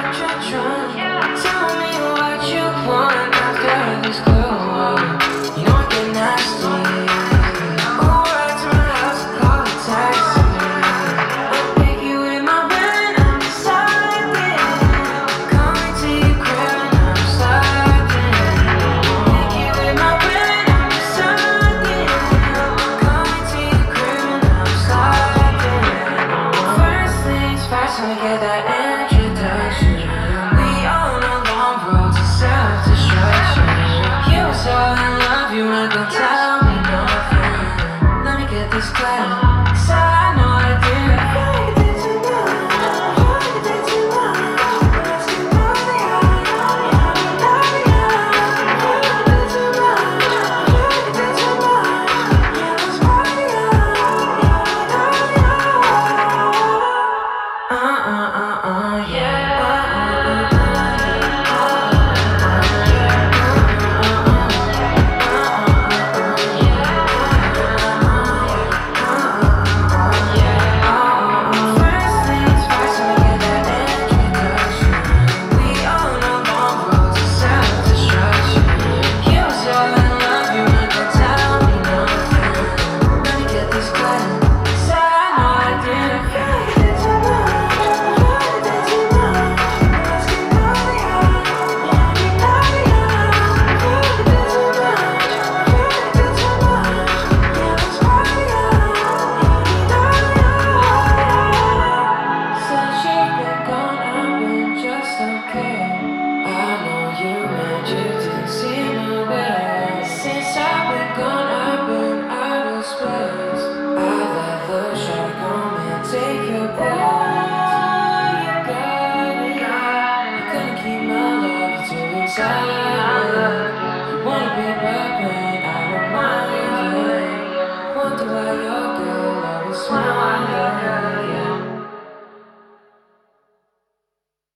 Tell me what you want after this girl. You know I get nasty. Go right to my house and call a taxi. I'll pick you in my bed and I'm sliding. Coming to your crib and I'm sliding. Pick you in my bed and I'm sliding. Coming to your crib and I'm sliding. First things first, let me get that in.